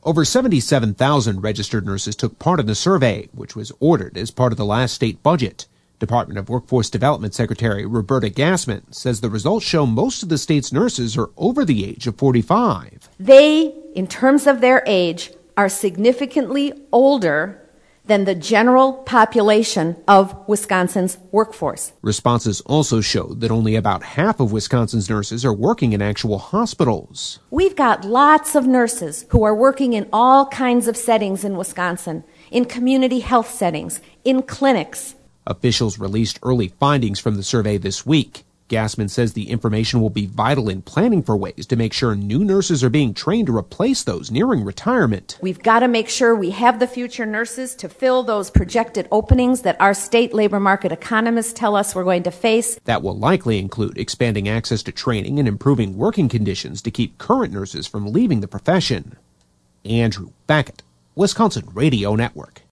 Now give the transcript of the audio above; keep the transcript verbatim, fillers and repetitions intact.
Over seventy-seven thousand registered nurses took part in the survey, which was ordered as part of the last state budget. Department of Workforce Development Secretary Roberta Gassman says the results show most of the state's nurses are over the age of forty-five. They, in terms of their age, are significantly older than the general population of Wisconsin's workforce. Responses also showed that only about half of Wisconsin's nurses are working in actual hospitals. We've got lots of nurses who are working in all kinds of settings in Wisconsin, in community health settings, in clinics. Officials released early findings from the survey this week. Gassman says the information will be vital in planning for ways to make sure new nurses are being trained to replace those nearing retirement. We've got to make sure we have the future nurses to fill those projected openings that our state labor market economists tell us we're going to face. That will likely include expanding access to training and improving working conditions to keep current nurses from leaving the profession. Andrew Backett, Wisconsin Radio Network.